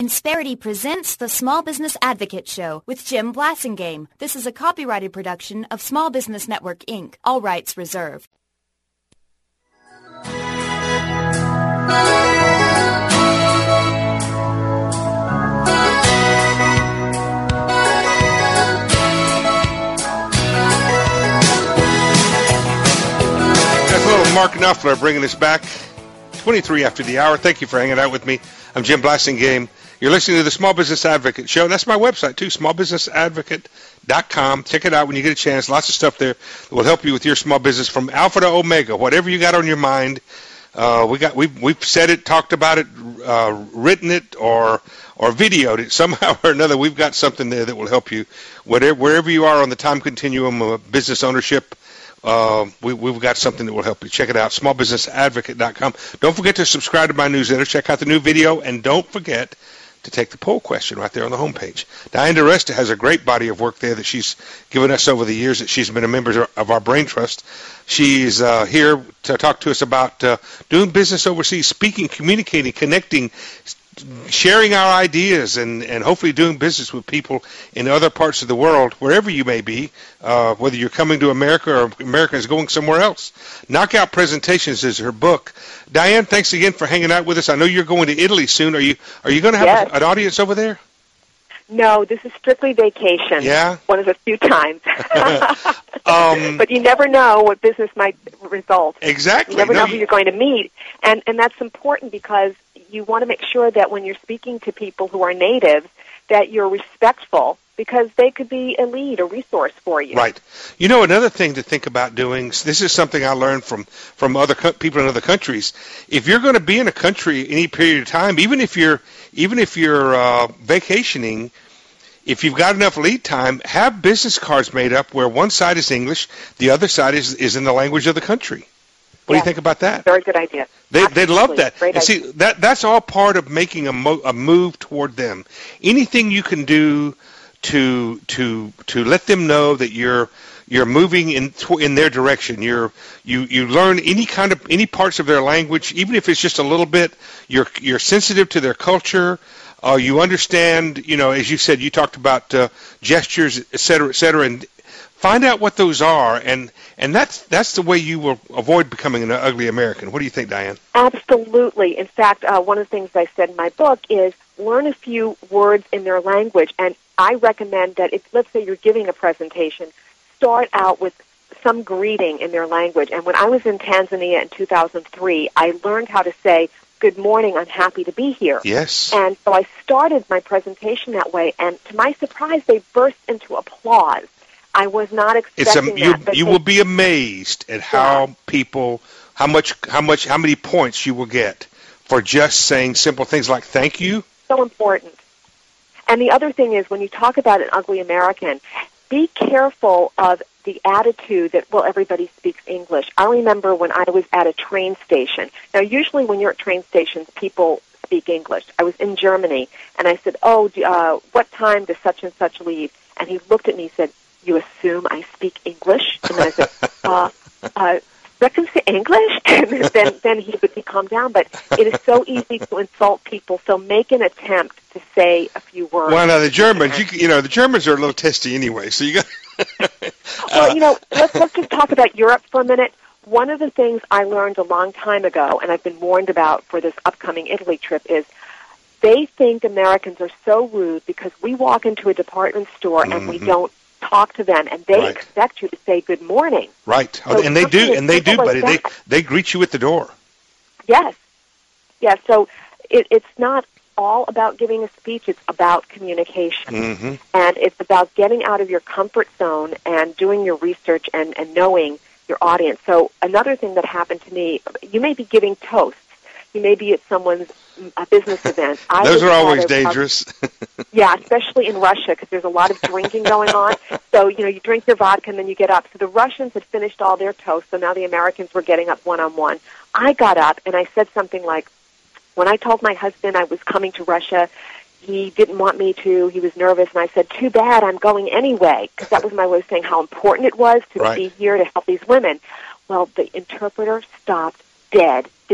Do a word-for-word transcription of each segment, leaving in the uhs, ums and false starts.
Insperity presents the Small Business Advocate Show with Jim Blasingame. This is a copyrighted production of Small Business Network, Incorporated. All rights reserved. That's a little Mark Knopfler bringing us back. twenty-three after the hour. Thank you for hanging out with me. I'm Jim Blasingame. You're listening to the Small Business Advocate Show. That's my website, too, small business advocate dot com. Check it out when you get a chance. Lots of stuff there that will help you with your small business from alpha to omega. Whatever you got on your mind, uh, we got, we've, we've said it, talked about it, uh, written it, or or videoed it. Somehow or another, we've got something there that will help you whatever, wherever you are on the time continuum of business ownership. Uh, we, we've got something that will help you. Check it out, small business advocate dot com. Don't forget to subscribe to my newsletter. Check out the new video, and don't forget to take the poll question right there on the homepage. Diane DiResta has a great body of work there that she's given us over the years that she's been a member of our Brain Trust. She's uh, here to talk to us about uh, doing business overseas, speaking, communicating, connecting, sharing our ideas, and, and hopefully doing business with people in other parts of the world, wherever you may be, uh, whether you're coming to America or America is going somewhere else. Knockout Presentations is her book. Diane, thanks again for hanging out with us. I know you're going to Italy soon. Are you Are you going to have yes. a, an audience over there? No, this is strictly vacation. Yeah? One of the few times. um, but you never know what business might result. Exactly. You never no, know who you... you're going to meet. And, and that's important because you want to make sure that when you're speaking to people who are natives, that you're respectful, because they could be a lead, a resource for you. Right. You know, another thing to think about doing, this is something I learned from, from other co- people in other countries. If you're going to be in a country any period of time, even if you're even if you're uh, vacationing, if you've got enough lead time, have business cards made up where one side is English, the other side is, is in the language of the country. What yes. do you think about that? Very good idea. They, they'd love that. Great and see, that that's all part of making a, mo- a move toward them. Anything you can do to to to let them know that you're you're moving in in their direction. You're you you learn any kind of any parts of their language, even if it's just a little bit. You're you're sensitive to their culture. Uh, you understand. You know, as you said, you talked about uh, gestures, et cetera, et cetera, and find out what those are, and and that's that's the way you will avoid becoming an ugly American. What do you think, Diane? Absolutely. In fact, uh, one of the things I said in my book is learn a few words in their language, and I recommend that if, let's say, you're giving a presentation, start out with some greeting in their language. And when I was in Tanzania in two thousand three, I learned how to say, "Good morning, I'm happy to be here." Yes. And so I started my presentation that way, and to my surprise, they burst into applause. I was not expecting it's a, you, that. But you they, will be amazed at how yeah. people, how much, how much, how many points you will get for just saying simple things like "thank you." So important. And the other thing is, when you talk about an ugly American, be careful of the attitude that, well, everybody speaks English. I remember when I was at a train station. Now, usually when you're at train stations, people speak English. I was in Germany, and I said, oh, uh, what time does such and such leave? And he looked at me and said, you assume I speak English? And then I said, uh, uh, reckon to English? And then, then he would be calmed down. But it is so easy to insult people, so make an attempt to say a few words. Well, now, the Germans, you, you know, the Germans are a little testy anyway, so you got... Well, you know, let's, let's just talk about Europe for a minute. One of the things I learned a long time ago, and I've been warned about for this upcoming Italy trip, is they think Americans are so rude because we walk into a department store mm-hmm. and we don't talk to them, and they right. expect you to say good morning. Right, so and they do, and they do, like buddy. They they greet you at the door. Yes, yes. So it, it's not all about giving a speech. It's about communication, mm-hmm. and it's about getting out of your comfort zone and doing your research and, and knowing your audience. So another thing that happened to me, you may be giving toasts. You may be at someone's a business event. I Those are always of, dangerous. Yeah, especially in Russia because there's a lot of drinking going on. So, you know, you drink your vodka and then you get up. So the Russians had finished all their toasts, so now the Americans were getting up one-on-one. I got up and I said something like, when I told my husband I was coming to Russia, he didn't want me to. He was nervous, and I said, too bad, I'm going anyway, because that was my way of saying how important it was to right. be here to help these women. Well, the interpreter stopped dead. There was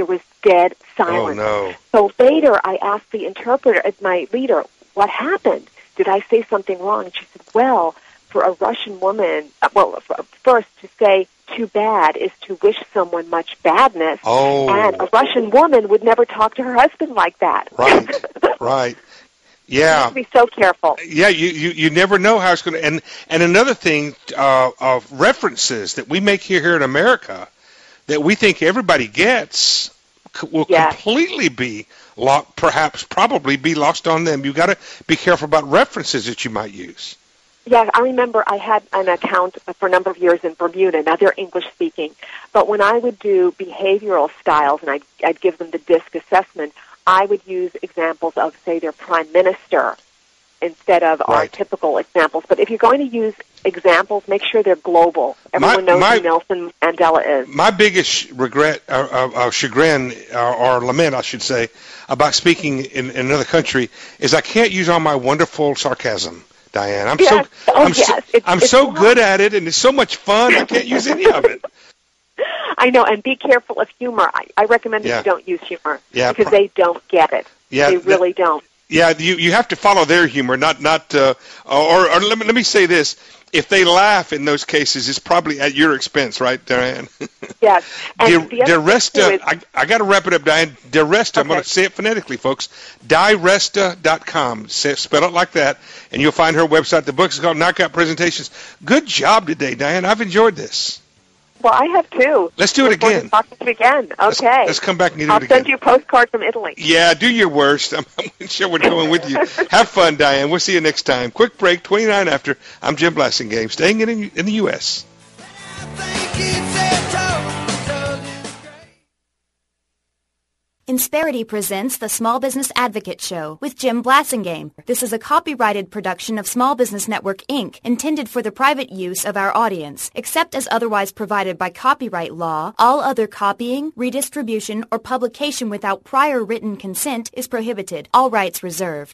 dead silence. Oh, no. So later I asked the interpreter, my leader, what happened? Did I say something wrong? And she said, well, for a Russian woman, well, first to say too bad is to wish someone much badness. Oh. And a Russian woman would never talk to her husband like that. Right, right. Yeah. You have to be so careful. Yeah, you, you, you never know how it's going to... And, and another thing uh, of references that we make here, here in America that we think everybody gets will yes. completely be, lo- perhaps, probably be lost on them. You've got to be careful about references that you might use. Yeah, I remember I had an account for a number of years in Bermuda. Now, they're English-speaking. But when I would do behavioral styles and I'd, I'd give them the DISC assessment, I would use examples of, say, their prime minister instead of right. our typical examples. But if you're going to use examples, make sure they're global. Everyone my, knows my, who Nelson Mandela is. My biggest regret, or, or, or chagrin, or, or lament, I should say, about speaking in, in another country is I can't use all my wonderful sarcasm. Diane, I'm yes. so oh, I'm yes. so, it's, I'm it's so fun. good at it, and it's so much fun. I can't use any of it. I know, and be careful of humor. I, I recommend that yeah. you don't use humor yeah, because pro- they don't get it. Yeah, they really that, don't. Yeah, you you have to follow their humor, not not uh, or or let me let me say this: if they laugh in those cases, it's probably at your expense, right, Diane? Yes. And De, Diresta, I, I got to wrap it up, Diane. Diresta, okay. I'm going to say it phonetically, folks. Diresta dot com. Say, spell it like that, and you'll find her website. The book is called Knockout Presentations. Good job today, Diane. I've enjoyed this. Well, I have too. Let's do it Look again. Talk to you again. Okay. Let's, let's come back and do I'll it again. I'll send you a postcard from Italy. Yeah, do your worst. I'm, I'm sure we're going with you. Have fun, Diane. We'll see you next time. Quick break, twenty-nine after. I'm Jim Blassingame, staying in, in the U S Insperity presents the Small Business Advocate Show with Jim Blassingame. This is a copyrighted production of Small Business Network, Incorporated, intended for the private use of our audience. Except as otherwise provided by copyright law, all other copying, redistribution, or publication without prior written consent is prohibited. All rights reserved.